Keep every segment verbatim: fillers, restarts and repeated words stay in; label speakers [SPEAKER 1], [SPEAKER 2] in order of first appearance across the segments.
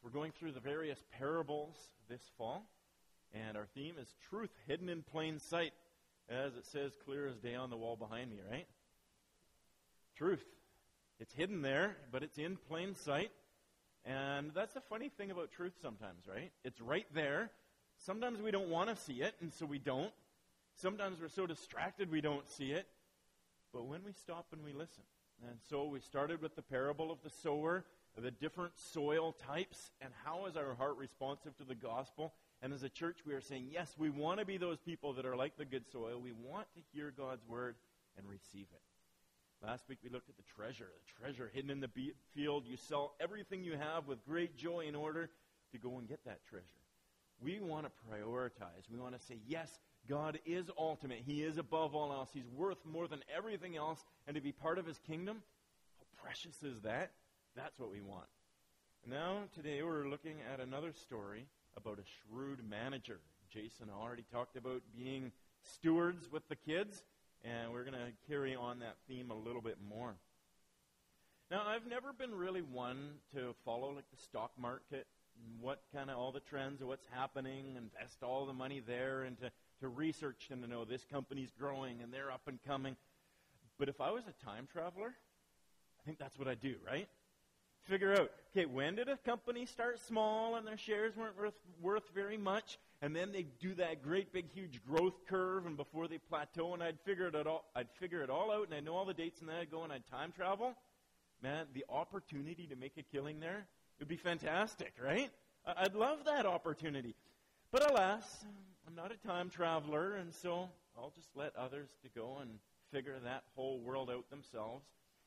[SPEAKER 1] We're going through the various parables this fall, and our theme is truth hidden in plain sight, as it says clear as day on the wall behind me, right? Truth. It's hidden there, but it's in plain sight. And that's the funny thing about truth sometimes, right? It's right there. Sometimes we don't want to see it, and so we don't. Sometimes we're so distracted we don't see it. But when we stop and we listen. And so we started with the parable of the sower, the different soil types, and how is our heart responsive to the gospel. And as a church, we are saying, yes, we want to be those people that are like the good soil. We want to hear God's word and receive it. Last week we looked at the treasure, the treasure hidden in the be- field. You sell everything you have with great joy in order to go and get that treasure. We want to prioritize. We want to say, yes, God is ultimate. He is above all else. He's worth more than everything else. And to be part of his kingdom, how precious is that? That's what we want. Now, today we're looking at another story about a shrewd manager. Jason already talked about being stewards with the kids. And we're going to carry on that theme a little bit more. Now, I've never been really one to follow like the stock market, and what kind of all the trends of what's happening, invest all the money there, and to, to research and to know this company's growing and they're up and coming. But if I was a time traveler, I think that's what I'd do, right? Figure out, okay, when did a company start small and their shares weren't worth, worth very much? And then they do that great big huge growth curve, and before they plateau, and I'd figure it all. I'd figure it all out, and I know all the dates, and then I'd go and I'd time travel. Man, the opportunity to make a killing there would be fantastic, right? I'd love that opportunity. But alas, I'm not a time traveler, and so I'll just let others to go and figure that whole world out themselves.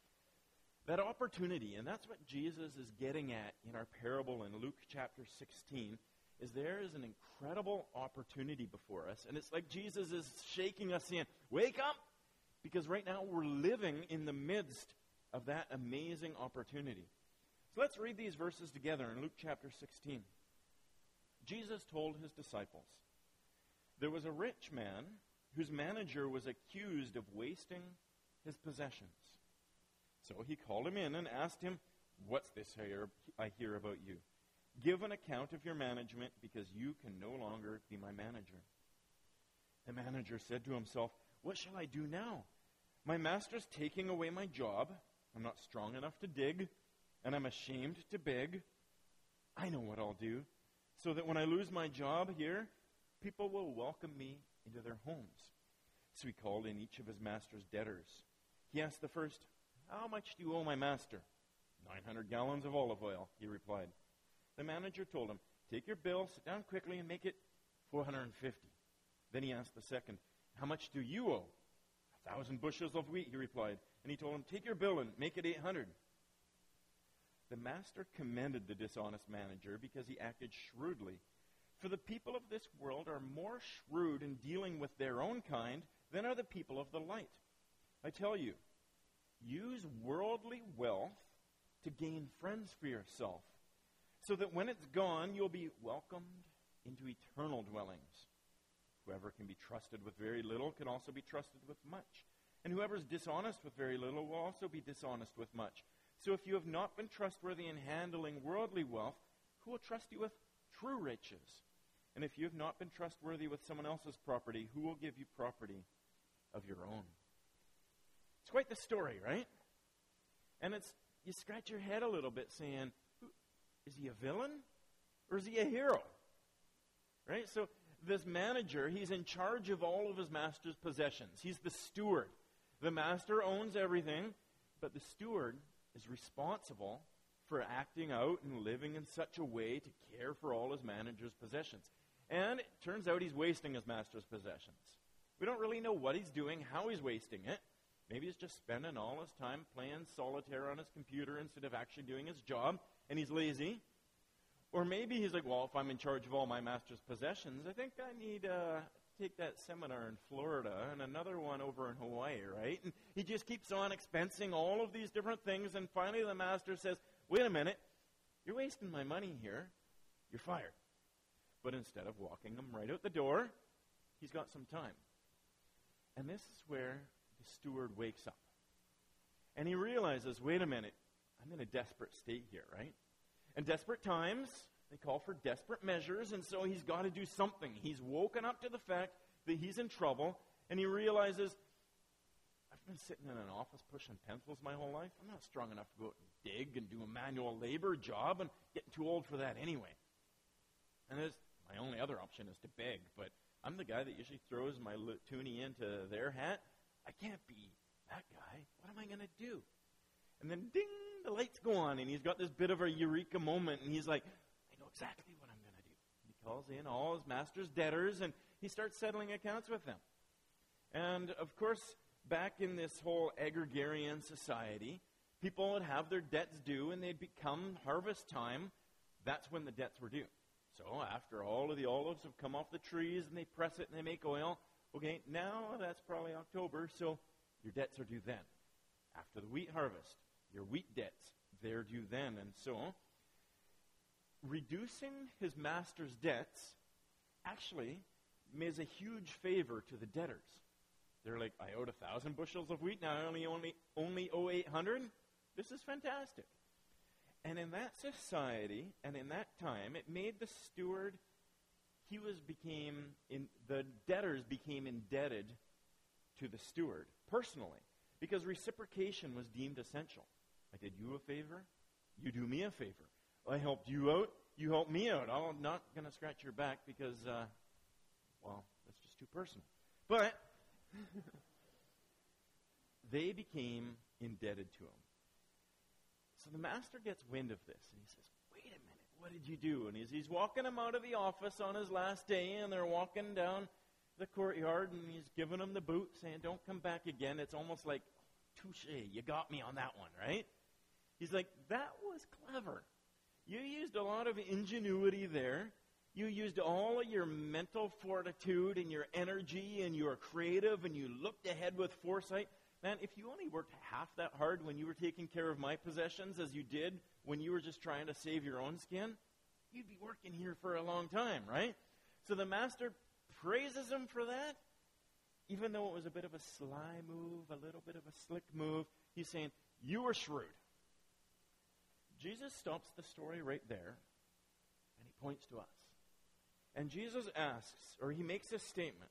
[SPEAKER 1] That opportunity, and that's what Jesus is getting at in our parable in Luke chapter sixteen. Is there is an incredible opportunity before us. And it's like Jesus is shaking us in. Wake up! Because right now we're living in the midst of that amazing opportunity. So let's read these verses together in Luke chapter sixteen. Jesus told his disciples, there was a rich man whose manager was accused of wasting his possessions. So he called him in and asked him, what's this I hear about you? Give an account of your management, because you can no longer be my manager. The manager said to himself, what shall I do now? My master's taking away my job. I'm not strong enough to dig, and I'm ashamed to beg. I know what I'll do, so that when I lose my job here, people will welcome me into their homes. So he called in each of his master's debtors. He asked the first, how much do you owe my master? nine hundred gallons of olive oil, he replied. The manager told him, take your bill, sit down quickly, and make it four hundred fifty. Then he asked the second, how much do you owe? A thousand bushels of wheat, he replied. And he told him, take your bill and make it eight hundred. The master commended the dishonest manager because he acted shrewdly. For the people of this world are more shrewd in dealing with their own kind than are the people of the light. I tell you, use worldly wealth to gain friends for yourself, so that when it's gone, you'll be welcomed into eternal dwellings. Whoever can be trusted with very little can also be trusted with much. And whoever is dishonest with very little will also be dishonest with much. So if you have not been trustworthy in handling worldly wealth, who will trust you with true riches? And if you have not been trustworthy with someone else's property, who will give you property of your own? It's quite the story, right? And it's you scratch your head a little bit saying, is he a villain or is he a hero? Right? So this manager, he's in charge of all of his master's possessions. He's the steward. The master owns everything, but the steward is responsible for acting out and living in such a way to care for all his manager's possessions. And it turns out he's wasting his master's possessions. We don't really know what he's doing, how he's wasting it. Maybe he's just spending all his time playing solitaire on his computer instead of actually doing his job, and he's lazy. Or maybe he's like, well, if I'm in charge of all my master's possessions, I think I need uh, to take that seminar in Florida and another one over in Hawaii, right? And he just keeps on expensing all of these different things, and finally the master says, wait a minute, you're wasting my money here. You're fired. But instead of walking him right out the door, he's got some time. And this is where the steward wakes up. And he realizes, wait a minute, I'm in a desperate state here, right? And desperate times, they call for desperate measures, and so he's got to do something. He's woken up to the fact that he's in trouble, and he realizes, I've been sitting in an office pushing pencils my whole life. I'm not strong enough to go out and dig and do a manual labor job, and getting too old for that anyway. And there's, my only other option is to beg, but I'm the guy that usually throws my toonie into their hat. I can't be that guy. What am I going to do? And then ding, the lights go on, and he's got this bit of a eureka moment, and he's like, I know exactly what I'm going to do. He calls in all his master's debtors, and he starts settling accounts with them. And, of course, back in this whole agrarian society, people would have their debts due, and they'd become harvest time. That's when the debts were due. So after all of the olives have come off the trees, and they press it, and they make oil, okay, now that's probably October, so your debts are due then. After the wheat harvest, your wheat debts, they're due then. And so, reducing his master's debts actually is a huge favor to the debtors. They're like, I owed a thousand bushels of wheat, now I only, only, only owe eight hundred? This is fantastic. And in that society, and in that time, it made the steward, he was became, in, the debtors became indebted to the steward, personally, because reciprocation was deemed essential. I did you a favor, you do me a favor. I helped you out, you helped me out. I'm not going to scratch your back because, uh, well, that's just too personal. But they became indebted to him. So the master gets wind of this, and he says, wait a minute, what did you do? And he's, he's walking him out of the office on his last day, and they're walking down the courtyard, and he's giving him the boot, saying, don't come back again. It's almost like, touche, you got me on that one, right? He's like, that was clever. You used a lot of ingenuity there. You used all of your mental fortitude and your energy, and you were creative, and you looked ahead with foresight. Man, if you only worked half that hard when you were taking care of my possessions as you did when you were just trying to save your own skin, you'd be working here for a long time, right? So the master praises him for that. Even though it was a bit of a sly move, a little bit of a slick move, he's saying, you were shrewd. Jesus stops the story right there, and he points to us. And Jesus asks, or he makes a statement.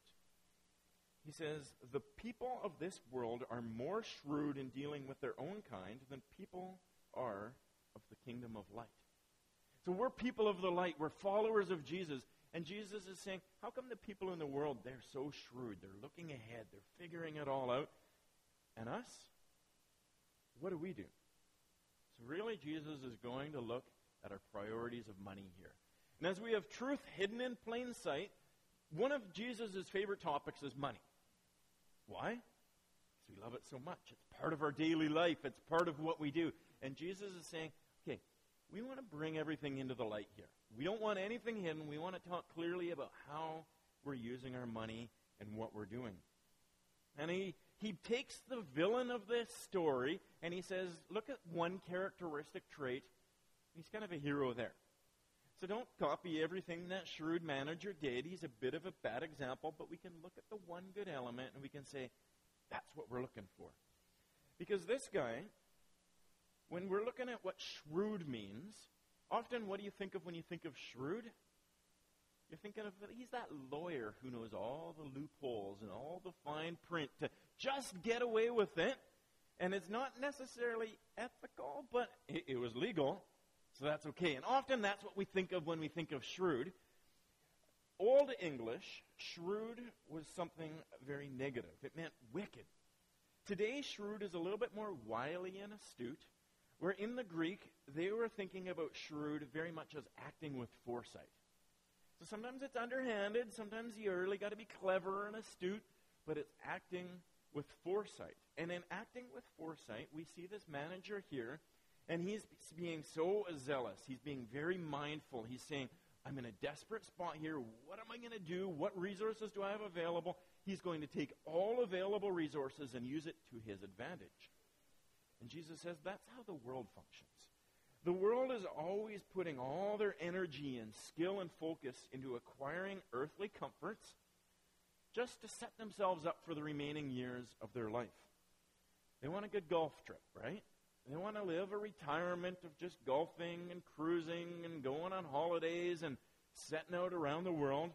[SPEAKER 1] He says, the people of this world are more shrewd in dealing with their own kind than people are of the kingdom of light. So we're people of the light. We're followers of Jesus. And Jesus is saying, how come the people in the world, they're so shrewd? They're looking ahead. They're figuring it all out. And us? What do we do? So really, Jesus is going to look at our priorities of money here. And as we have truth hidden in plain sight, one of Jesus' favorite topics is money. Why? Because we love it so much. It's part of our daily life. It's part of what we do. And Jesus is saying, okay, we want to bring everything into the light here. We don't want anything hidden. We want to talk clearly about how we're using our money and what we're doing. And he, he takes the villain of this story and he says, look at one characteristic trait. He's kind of a hero there. So don't copy everything that shrewd manager did. He's a bit of a bad example, but we can look at the one good element and we can say, that's what we're looking for. Because this guy, when we're looking at what shrewd means, often what do you think of when you think of shrewd? You're thinking of, he's that lawyer who knows all the loopholes and all the fine print to just get away with it. And it's not necessarily ethical, but it, it was legal. So that's okay. And often that's what we think of when we think of shrewd. Old English, shrewd was something very negative. It meant wicked. Today, shrewd is a little bit more wily and astute, where in the Greek, they were thinking about shrewd very much as acting with foresight. So sometimes it's underhanded, sometimes you really got to be clever and astute, but it's acting with foresight. And in acting with foresight, we see this manager here, and he's being so zealous. He's being very mindful. He's saying, I'm in a desperate spot here. What am I going to do? What resources do I have available? He's going to take all available resources and use it to his advantage. And Jesus says that's how the world functions. The world is always putting all their energy and skill and focus into acquiring earthly comforts just to set themselves up for the remaining years of their life. They want a good golf trip, right? They want to live a retirement of just golfing and cruising and going on holidays and setting out around the world,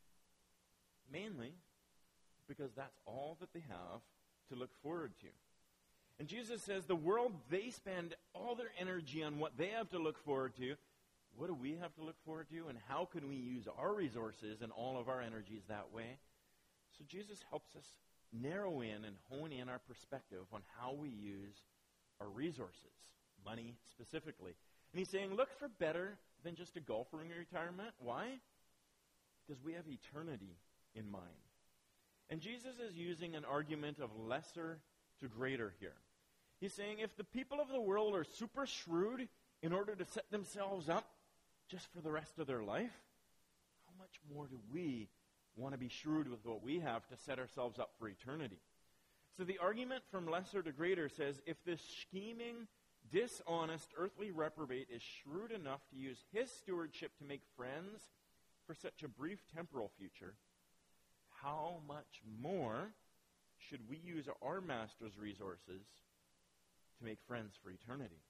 [SPEAKER 1] mainly because that's all that they have to look forward to. And Jesus says the world, they spend all their energy on what they have to look forward to. What do we have to look forward to, and how can we use our resources and all of our energies that way? So Jesus helps us narrow in and hone in our perspective on how we use our resources, money specifically. And he's saying, look for better than just a golfing retirement. Why? Because we have eternity in mind. And Jesus is using an argument of lesser to greater here. He's saying if the people of the world are super shrewd in order to set themselves up just for the rest of their life, how much more do we want to be shrewd with what we have to set ourselves up for eternity? So the argument from lesser to greater says if this scheming, dishonest, earthly reprobate is shrewd enough to use his stewardship to make friends for such a brief temporal future, how much more should we use our master's resources to make friends for eternity?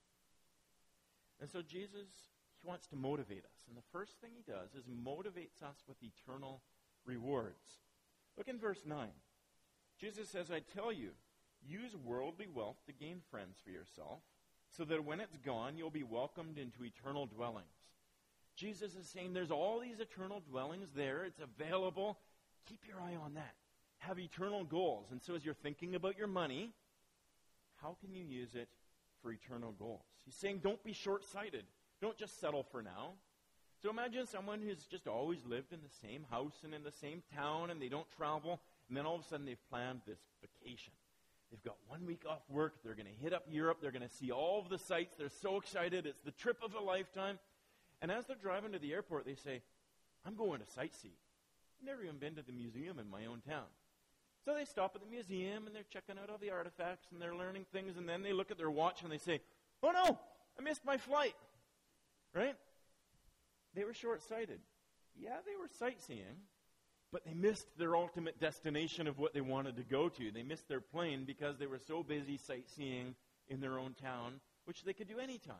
[SPEAKER 1] And so Jesus, he wants to motivate us. And the first thing he does is motivates us with eternal rewards. Look in verse nine. Jesus says, I tell you, use worldly wealth to gain friends for yourself, so that when it's gone, you'll be welcomed into eternal dwellings. Jesus is saying there's all these eternal dwellings there. It's available. Keep your eye on that. Have eternal goals. And so as you're thinking about your money, how can you use it for eternal goals? He's saying don't be short-sighted. Don't just settle for now. So imagine someone who's just always lived in the same house and in the same town, and they don't travel, and then all of a sudden they've planned this vacation. They've got one week off work. They're going to hit up Europe. They're going to see all of the sights. They're so excited. It's the trip of a lifetime. And as they're driving to the airport, they say, I'm going to sightsee. I've never even been to the museum in my own town. So they stop at the museum, and they're checking out all the artifacts, and they're learning things, and then they look at their watch, and they say, oh no, I missed my flight. Right? They were short-sighted. Yeah, they were sightseeing, but they missed their ultimate destination of what they wanted to go to. They missed their plane because they were so busy sightseeing in their own town, which they could do anytime.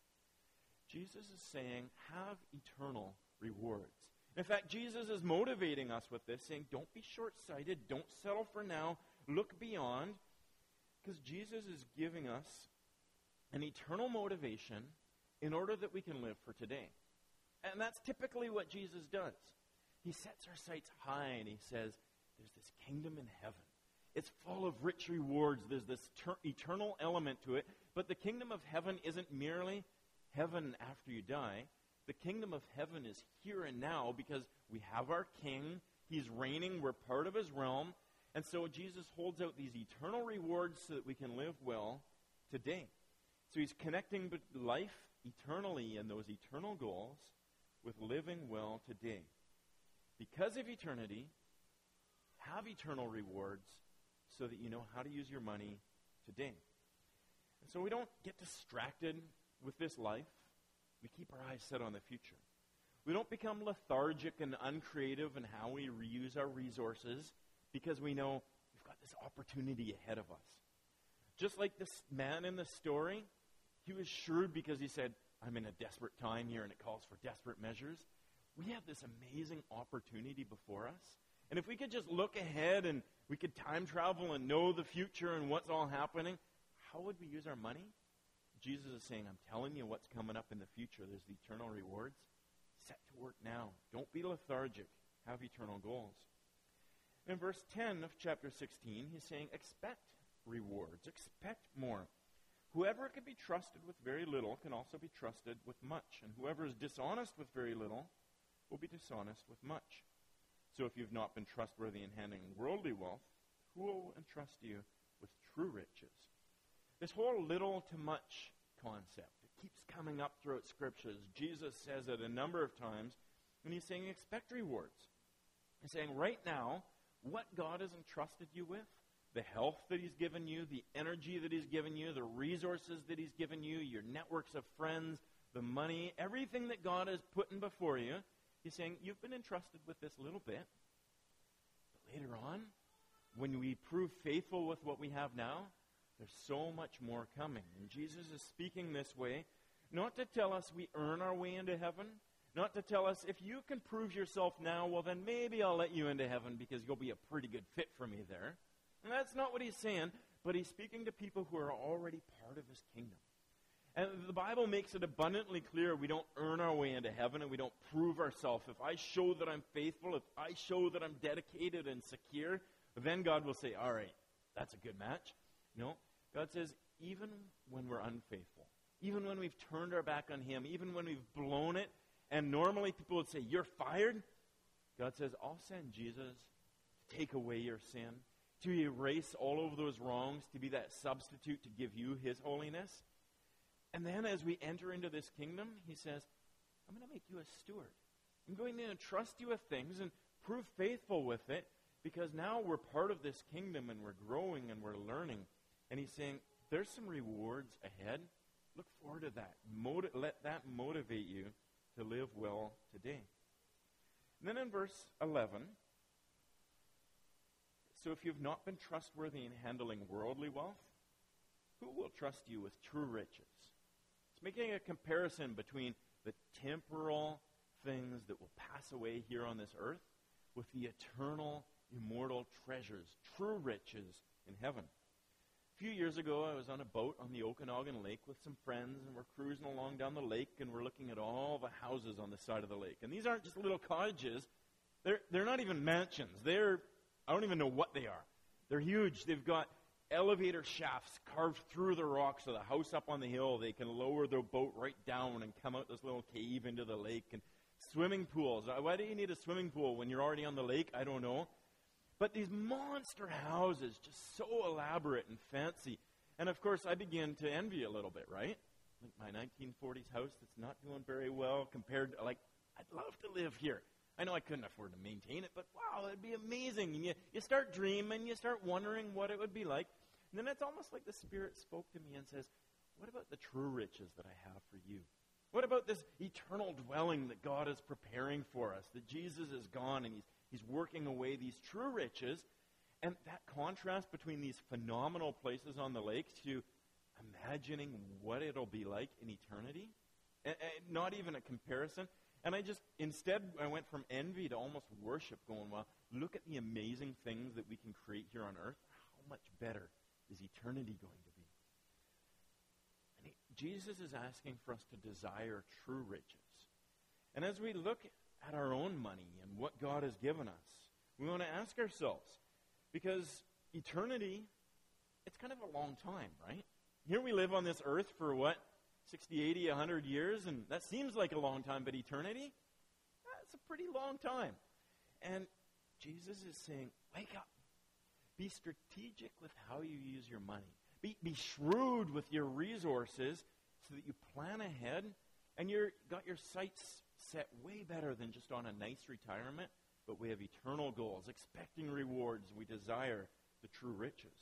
[SPEAKER 1] Jesus is saying, have eternal rewards. In fact, Jesus is motivating us with this, saying, don't be short-sighted, don't settle for now, look beyond, because Jesus is giving us an eternal motivation in order that we can live for today. And that's typically what Jesus does. He sets our sights high, and he says, there's this kingdom in heaven. It's full of rich rewards. There's this ter- eternal element to it. But the kingdom of heaven isn't merely heaven after you die. The kingdom of heaven is here and now because we have our king. He's reigning. We're part of his realm. And so Jesus holds out these eternal rewards so that we can live well today. So he's connecting life eternally and those eternal goals with living well today. Because of eternity, have eternal rewards so that you know how to use your money today. And so we don't get distracted with this life. We keep our eyes set on the future. We don't become lethargic and uncreative in how we reuse our resources because we know we've got this opportunity ahead of us. Just like this man in the story, he was shrewd because he said, I'm in a desperate time here and it calls for desperate measures. We have this amazing opportunity before us. And if we could just look ahead and we could time travel and know the future and what's all happening, how would we use our money? Jesus is saying, I'm telling you what's coming up in the future. There's the eternal rewards. Set to work now. Don't be lethargic. Have eternal goals. In verse ten of chapter sixteen, he's saying, expect rewards. Expect more. Whoever can be trusted with very little can also be trusted with much. And whoever is dishonest with very little will be dishonest with much. So if you've not been trustworthy in handling worldly wealth, who will entrust you with true riches? This whole little to much concept, it keeps coming up throughout scriptures. Jesus says it a number of times, and he's saying expect rewards. He's saying right now, what God has entrusted you with, the health that he's given you, the energy that he's given you, the resources that he's given you, your networks of friends, the money, everything that God has put in before you, he's saying you've been entrusted with this little bit. But later on, when we prove faithful with what we have now, There's so much more coming. And Jesus is speaking this way, not to tell us we earn our way into heaven, not to tell us if you can prove yourself now, well, then maybe I'll let you into heaven because you'll be a pretty good fit for me there. And that's not what he's saying, but he's speaking to people who are already part of his kingdom. And the Bible makes it abundantly clear we don't earn our way into heaven and we don't prove ourselves. If I show that I'm faithful, if I show that I'm dedicated and secure, then God will say, all right, that's a good match. No, God says, even when we're unfaithful, even when we've turned our back on him, even when we've blown it, and normally people would say, you're fired, God says, I'll send Jesus to take away your sin, to erase all of those wrongs, to be that substitute to give you his holiness. And then as we enter into this kingdom, he says, I'm going to make you a steward. I'm going to entrust you with things and prove faithful with it, because now we're part of this kingdom and we're growing and we're learning. And he's saying, there's some rewards ahead. Look forward to that. Moti- let that motivate you to live well today. And then in verse eleven, so if you've not been trustworthy in handling worldly wealth, who will trust you with true riches? It's making a comparison between the temporal things that will pass away here on this earth with the eternal, immortal treasures, true riches in heaven. A few years ago, I was on a boat on the Okanagan Lake with some friends, and we're cruising along down the lake, and we're looking at all the houses on the side of the lake. And these aren't just little cottages. They're, they're not even mansions. They're, I don't even know what they are. They're huge. They've got elevator shafts carved through the rock, so the house up on the hill, they can lower their boat right down and come out this little cave into the lake. And swimming pools. Why do you need a swimming pool when you're already on the lake? I don't know. But these monster houses, just so elaborate and fancy. And of course, I begin to envy a little bit, right? Like my nineteen forties house that's not doing very well compared to, like, I'd love to live here. I know I couldn't afford to maintain it, but wow, it'd be amazing. And you, you start dreaming, you start wondering what it would be like. And then it's almost like the Spirit spoke to me and says, what about the true riches that I have for you? What about this eternal dwelling that God is preparing for us, that Jesus is gone and he's He's working away these true riches, and that contrast between these phenomenal places on the lake to imagining what it'll be like in eternity, and, and not even a comparison. And I just, instead, I went from envy to almost worship, going, well, look at the amazing things that we can create here on earth. How much better is eternity going to be? And he, Jesus is asking for us to desire true riches. And as we look at our own money and what God has given us, we want to ask ourselves, because eternity, it's kind of a long time, right? Here we live on this earth for what, sixty, eighty, one hundred years, and that seems like a long time, but eternity, that's a pretty long time. And Jesus is saying, wake up. Be strategic with how you use your money. Be, be shrewd with your resources so that you plan ahead and you're got your sights set way better than just on a nice retirement, but we have eternal goals, expecting rewards. We desire the true riches.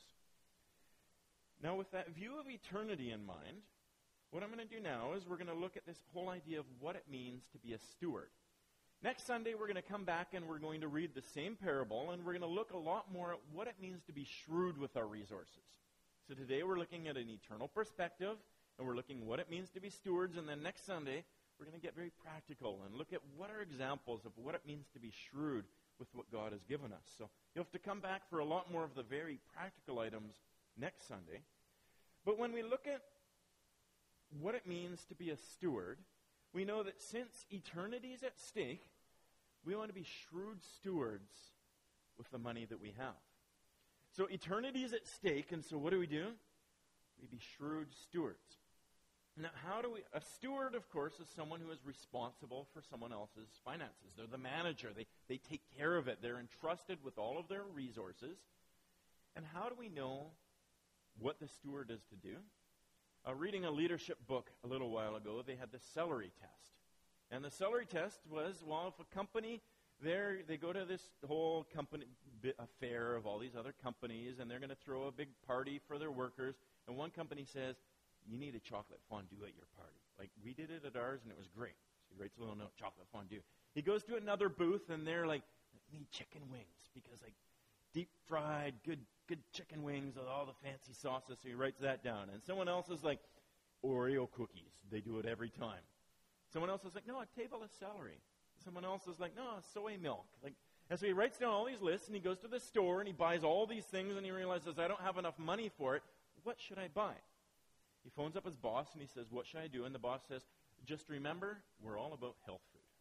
[SPEAKER 1] Now, with that view of eternity in mind, what I'm going to do now is we're going to look at this whole idea of what it means to be a steward. Next Sunday, we're going to come back and we're going to read the same parable, and we're going to look a lot more at what it means to be shrewd with our resources. So today, we're looking at an eternal perspective, and we're looking at what it means to be stewards, and then next Sunday, we're going to get very practical and look at what are examples of what it means to be shrewd with what God has given us. So you'll have to come back for a lot more of the very practical items next Sunday. But when we look at what it means to be a steward, we know that since eternity is at stake, we want to be shrewd stewards with the money that we have. So eternity is at stake, and so what do we do? We be shrewd stewards. Now, how do we, a steward, of course, is someone who is responsible for someone else's finances. They're the manager. They, they take care of it. They're entrusted with all of their resources. And how do we know what the steward is to do? Uh, reading a leadership book a little while ago, they had the celery test. And the celery test was, well, if a company, they're, they go to this whole company affair of all these other companies, and they're going to throw a big party for their workers, and one company says, you need a chocolate fondue at your party. Like, we did it at ours, and it was great. So he writes a little note, chocolate fondue. He goes to another booth, and they're like, I need chicken wings, because, like, deep-fried, good good chicken wings with all the fancy sauces, so he writes that down. And someone else is like, Oreo cookies. They do it every time. Someone else is like, no, a table of celery. Someone else is like, no, soy milk. Like, and so he writes down all these lists, and he goes to the store, and he buys all these things, and he realizes, I don't have enough money for it. What should I buy? He phones up his boss, and he says, what should I do? And the boss says, just remember, we're all about health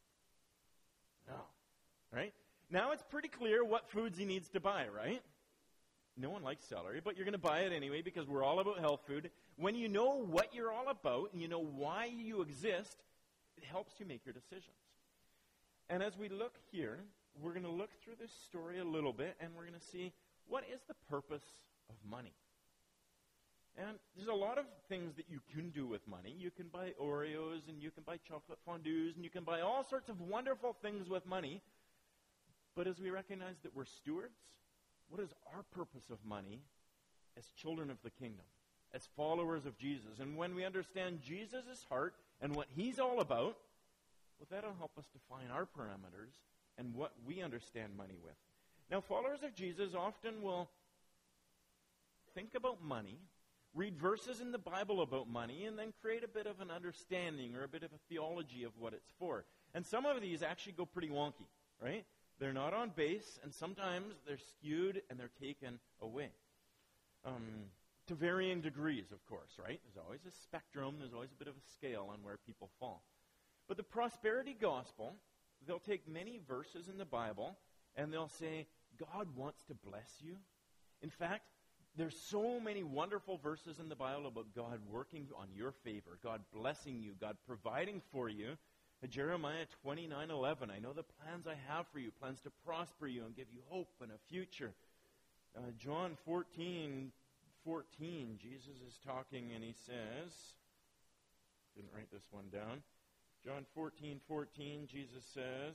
[SPEAKER 1] food. No. Right? Now it's pretty clear what foods he needs to buy, right? No one likes celery, but you're going to buy it anyway because we're all about health food. When you know what you're all about and you know why you exist, it helps you make your decisions. And as we look here, we're going to look through this story a little bit, and we're going to see what is the purpose of money. And there's a lot of things that you can do with money. You can buy Oreos, and you can buy chocolate fondues, and you can buy all sorts of wonderful things with money. But as we recognize that we're stewards, what is our purpose of money as children of the kingdom, as followers of Jesus? And when we understand Jesus' heart and what he's all about, well, that'll help us define our parameters and what we understand money with. Now, followers of Jesus often will think about money, read verses in the Bible about money, and then create a bit of an understanding or a bit of a theology of what it's for. And some of these actually go pretty wonky, right? They're not on base, and sometimes they're skewed and they're taken away. Um, to varying degrees, of course, right? There's always a spectrum, there's always a bit of a scale on where people fall. But the prosperity gospel, they'll take many verses in the Bible, and they'll say, God wants to bless you. In fact, there's so many wonderful verses in the Bible about God working on your favor, God blessing you, God providing for you. Jeremiah twenty-nine eleven, I know the plans I have for you, plans to prosper you and give you hope and a future. Uh, John fourteen fourteen, Jesus is talking and he says, didn't write this one down. John fourteen fourteen, Jesus says,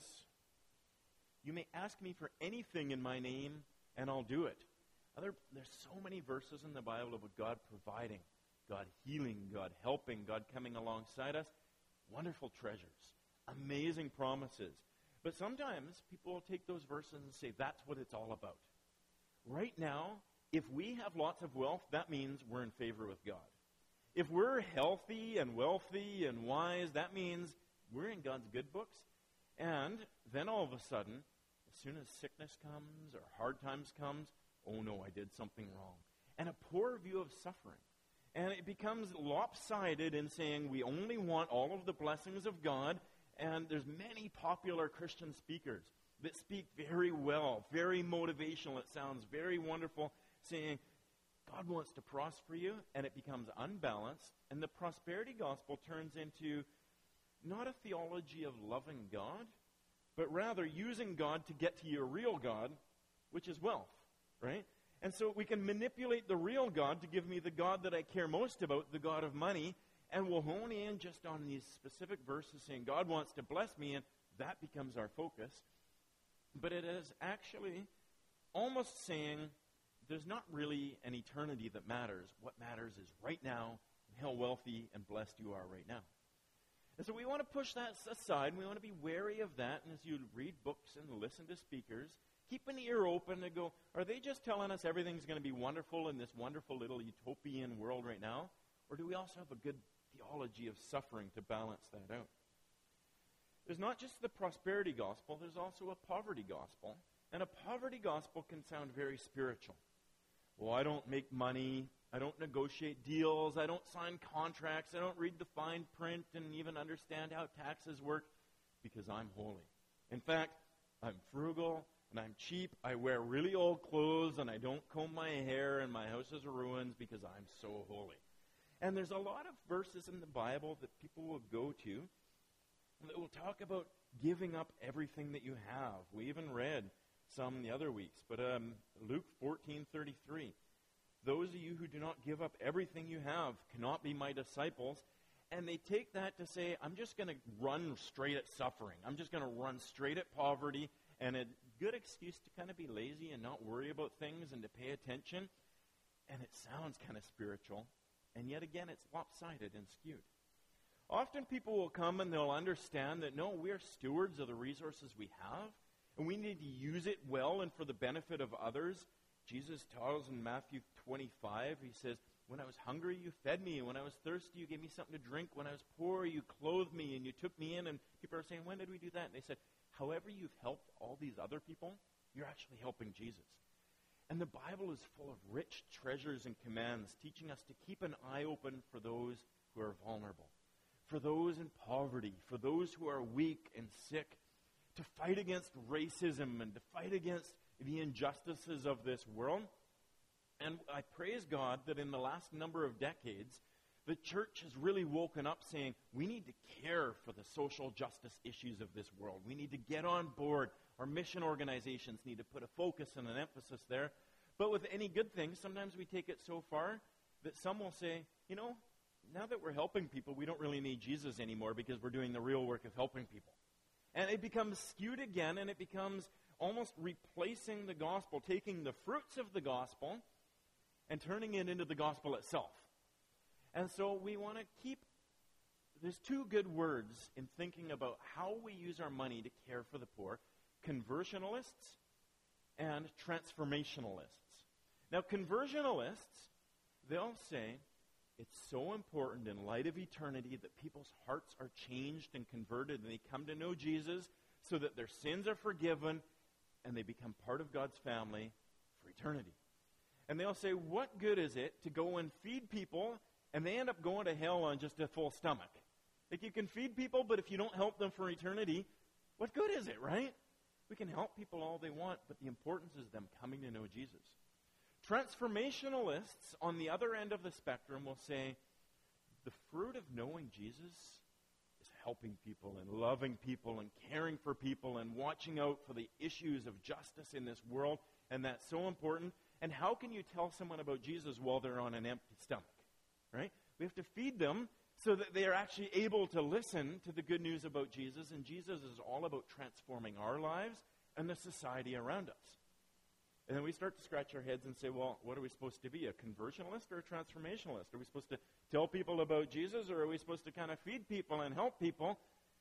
[SPEAKER 1] you may ask me for anything in my name and I'll do it. Other, there's so many verses in the Bible about God providing, God healing, God helping, God coming alongside us. Wonderful treasures, amazing promises. But sometimes people will take those verses and say, that's what it's all about. Right now, if we have lots of wealth, that means we're in favor with God. If we're healthy and wealthy and wise, that means we're in God's good books. And then all of a sudden, as soon as sickness comes or hard times comes, oh no, I did something wrong. And a poor view of suffering. And it becomes lopsided in saying we only want all of the blessings of God. And there's many popular Christian speakers that speak very well, very motivational. It sounds very wonderful, saying God wants to prosper you, and it becomes unbalanced. And the prosperity gospel turns into not a theology of loving God, but rather using God to get to your real God, which is wealth, right? And so we can manipulate the real God to give me the God that I care most about, the God of money, and we'll hone in just on these specific verses saying God wants to bless me, and that becomes our focus. But it is actually almost saying there's not really an eternity that matters. What matters is right now, and how wealthy and blessed you are right now. And so we want to push that aside, and we want to be wary of that. And as you read books and listen to speakers, keep an ear open and go, are they just telling us everything's going to be wonderful in this wonderful little utopian world right now? Or do we also have a good theology of suffering to balance that out? There's not just the prosperity gospel, there's also a poverty gospel. And a poverty gospel can sound very spiritual. Well, I don't make money, I don't negotiate deals, I don't sign contracts, I don't read the fine print and even understand how taxes work because I'm holy. In fact, I'm frugal and I'm cheap, I wear really old clothes and I don't comb my hair and my house is ruins because I'm so holy. And there's a lot of verses in the Bible that people will go to that will talk about giving up everything that you have. We even read some the other weeks, but um, Luke fourteen thirty-three. Those of you who do not give up everything you have cannot be my disciples. And they take that to say, I'm just going to run straight at suffering. I'm just going to run straight at poverty, and a good excuse to kind of be lazy and not worry about things and to pay attention. And it sounds kind of spiritual, and yet again, it's lopsided and skewed. Often people will come and they'll understand that, no, we're stewards of the resources we have, and we need to use it well and for the benefit of others. Jesus tells in Matthew twenty-five, he says, when I was hungry, you fed me. When I was thirsty, you gave me something to drink. When I was poor, you clothed me and you took me in. And people are saying, when did we do that? And they said, however you've helped all these other people, you're actually helping Jesus. And the Bible is full of rich treasures and commands teaching us to keep an eye open for those who are vulnerable, for those in poverty, for those who are weak and sick, to fight against racism and to fight against the injustices of this world. And I praise God that in the last number of decades, the church has really woken up saying, we need to care for the social justice issues of this world. We need to get on board. Our mission organizations need to put a focus and an emphasis there. But with any good thing, sometimes we take it so far that some will say, you know, now that we're helping people, we don't really need Jesus anymore because we're doing the real work of helping people. And it becomes skewed again, and it becomes almost replacing the gospel, taking the fruits of the gospel and turning it into the gospel itself. And so we want to keep, there's two good words in thinking about how we use our money to care for the poor: conversionalists and transformationalists. Now, conversionalists, they'll say it's so important in light of eternity that people's hearts are changed and converted and they come to know Jesus so that their sins are forgiven and they become part of God's family for eternity. And they'll say, what good is it to go and feed people and they end up going to hell on just a full stomach? Like, you can feed people, but if you don't help them for eternity, what good is it, right? We can help people all they want, but the importance is them coming to know Jesus. Transformationalists on the other end of the spectrum will say, the fruit of knowing Jesus is helping people and loving people and caring for people and watching out for the issues of justice in this world, and that's so important. And how can you tell someone about Jesus while they're on an empty stomach, right? We have to feed them so that they are actually able to listen to the good news about Jesus, and Jesus is all about transforming our lives and the society around us. And then we start to scratch our heads and say, well, what are we supposed to be, a conversionalist or a transformationalist? Are we supposed to tell people about Jesus, or are we supposed to kind of feed people and help people?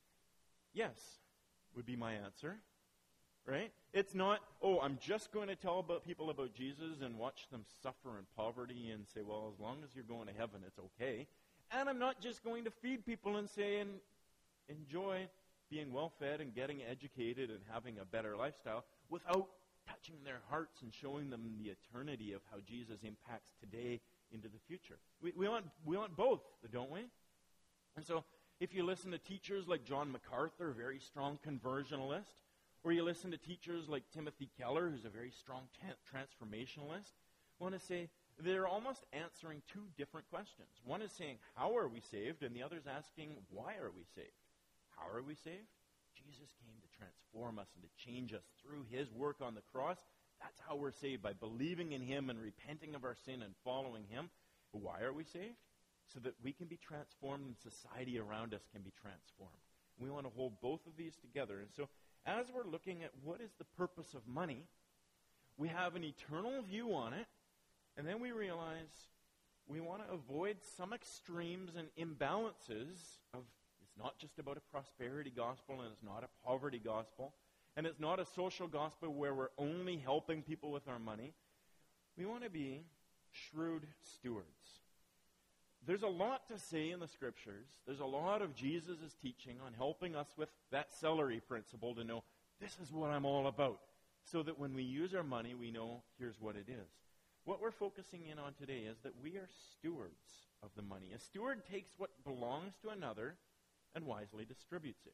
[SPEAKER 1] Yes, would be my answer, right? It's not, oh, I'm just going to tell about people about Jesus and watch them suffer in poverty and say, well, as long as you're going to heaven, it's okay. And I'm not just going to feed people and say, and enjoy being well-fed and getting educated and having a better lifestyle without touching their hearts and showing them the eternity of how Jesus impacts today into the future. We, we want we want both, don't we? And so if you listen to teachers like John MacArthur, a very strong conversionalist, or you listen to teachers like Timothy Keller, who's a very strong t- transformationalist, I want to say they're almost answering two different questions. One is saying, how are we saved? And the other is asking, why are we saved? How are we saved? Jesus came to transform us and to change us through his work on the cross. That's how we're saved, by believing in him and repenting of our sin and following him. But why are we saved? So that we can be transformed and society around us can be transformed. We want to hold both of these together. And so as we're looking at what is the purpose of money, we have an eternal view on it, and then we realize we want to avoid some extremes and imbalances of, it's not just about a prosperity gospel, and it's not a poverty gospel, and it's not a social gospel where we're only helping people with our money. We want to be shrewd stewards. There's a lot to say in the scriptures. There's a lot of Jesus' teaching on helping us with that celery principle to know this is what I'm all about, so that when we use our money, we know here's what it is. What we're focusing in on today is that we are stewards of the money. A steward takes what belongs to another and wisely distributes it.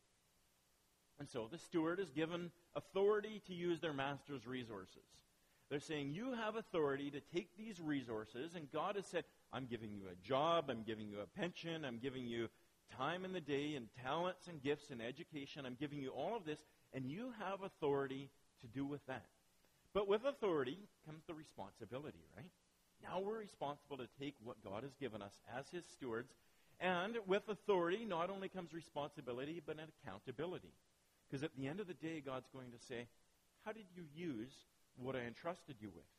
[SPEAKER 1] And so the steward is given authority to use their master's resources. They're saying, you have authority to take these resources, and God has said, I'm giving you a job, I'm giving you a pension, I'm giving you time in the day and talents and gifts and education, I'm giving you all of this, and you have authority to do with that. But with authority comes the responsibility, right? Now we're responsible to take what God has given us as his stewards, and with authority not only comes responsibility, but an accountability. Because at the end of the day, God's going to say, how did you use what I entrusted you with?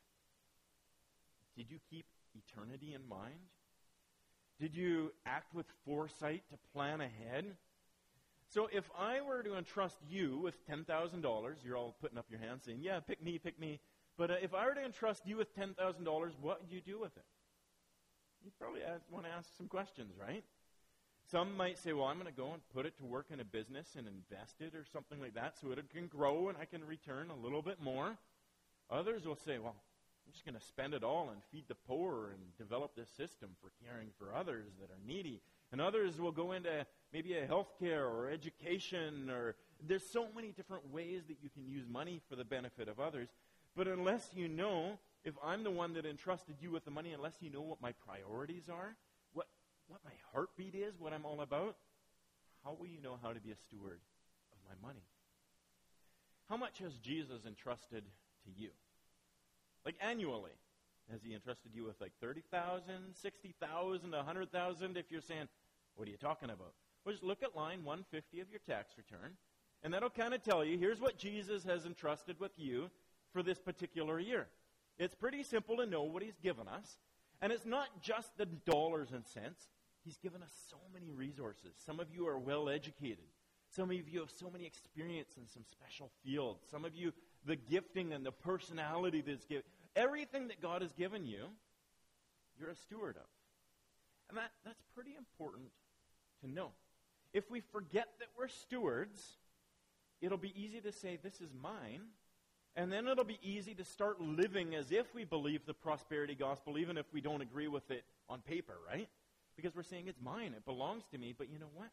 [SPEAKER 1] Did you keep eternity in mind? Did you act with foresight to plan ahead? So if I were to entrust you with ten thousand dollars, you're all putting up your hands saying, yeah, pick me, pick me. But uh, if I were to entrust you with ten thousand dollars, what would you do with it? You'd probably want to ask some questions, right? Some might say, well, I'm going to go and put it to work in a business and invest it or something like that so it can grow and I can return a little bit more. Others will say, well, I'm just going to spend it all and feed the poor and develop this system for caring for others that are needy. And others will go into maybe a healthcare or education, or there's so many different ways that you can use money for the benefit of others. But unless you know, if I'm the one that entrusted you with the money, unless you know what my priorities are, what, what my heartbeat is, what I'm all about, how will you know how to be a steward of my money? How much has Jesus entrusted to you? Like annually, has he entrusted you with like thirty thousand, sixty thousand, one hundred thousand? If you're saying, what are you talking about? Well, just look at line one fifty of your tax return, and that'll kind of tell you, here's what Jesus has entrusted with you for this particular year. It's pretty simple to know what he's given us, and it's not just the dollars and cents. He's given us so many resources. Some of you are well educated. Some of you have so many experience in some special fields. Some of you, the gifting and the personality that's given. Everything that God has given you, you're a steward of. And that, that's pretty important to know. If we forget that we're stewards, it'll be easy to say, this is mine. And then it'll be easy to start living as if we believe the prosperity gospel, even if we don't agree with it on paper, right? Because we're saying it's mine, it belongs to me. But you know what?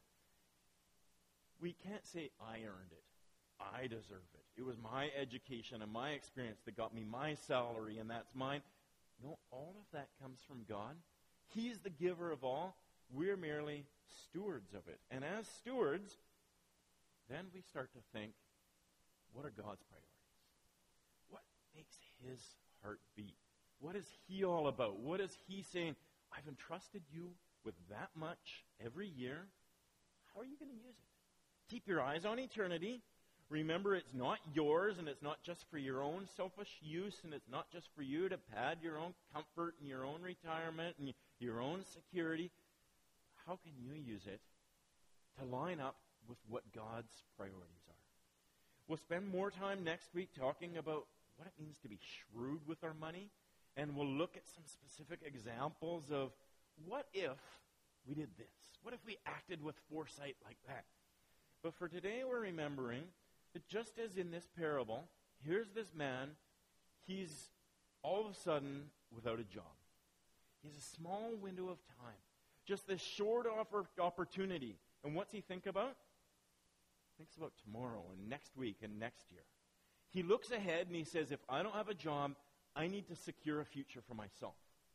[SPEAKER 1] We can't say, I earned it. I deserve it. It was my education and my experience that got me my salary, and that's mine. No, all of that comes from God. He's the giver of all. We're merely stewards of it. And as stewards, then we start to think, what are God's priorities? What makes his heart beat? What is he all about? What is he saying? I've entrusted you with that much every year. How are you going to use it? Keep your eyes on eternity. Remember, it's not yours, and it's not just for your own selfish use, and it's not just for you to pad your own comfort and your own retirement and your own security. How can you use it to line up with what God's priorities are? We'll spend more time next week talking about what it means to be shrewd with our money, and we'll look at some specific examples of what if we did this? What if we acted with foresight like that? But for today, we're remembering that just as in this parable, here's this man, he's all of a sudden without a job. He has a small window of time, just this short offer opportunity. And what's he think about? He thinks about tomorrow and next week and next year. He looks ahead and he says, if I don't have a job, I need to secure a future for myself.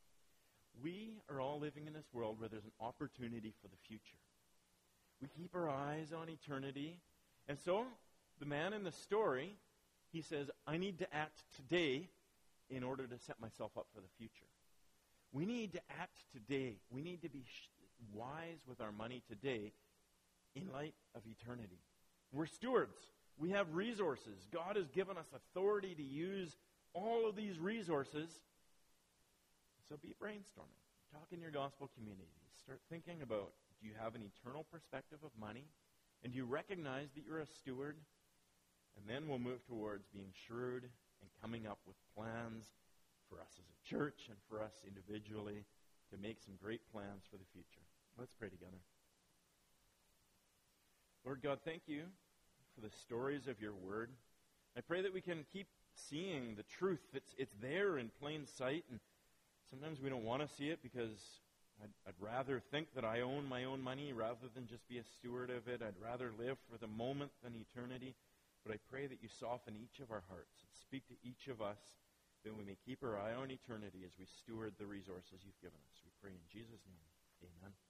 [SPEAKER 1] We are all living in this world where there's an opportunity for the future. We keep our eyes on eternity. And so, the man in the story, he says, I need to act today in order to set myself up for the future. We need to act today. We need to be sh- wise with our money today in light of eternity. We're stewards. We have resources. God has given us authority to use all of these resources. So be brainstorming. Talk in your gospel community. Start thinking about, do you have an eternal perspective of money? And do you recognize that you're a steward? And then we'll move towards being shrewd and coming up with plans for us as a church and for us individually to make some great plans for the future. Let's pray together. Lord God, thank you for the stories of your word. I pray that we can keep seeing the truth. It's, it's there in plain sight, and sometimes we don't want to see it because I'd, I'd rather think that I own my own money rather than just be a steward of it. I'd rather live for the moment than eternity. But I pray that you soften each of our hearts and speak to each of us, that we may keep our eye on eternity as we steward the resources you've given us. We pray in Jesus' name. Amen.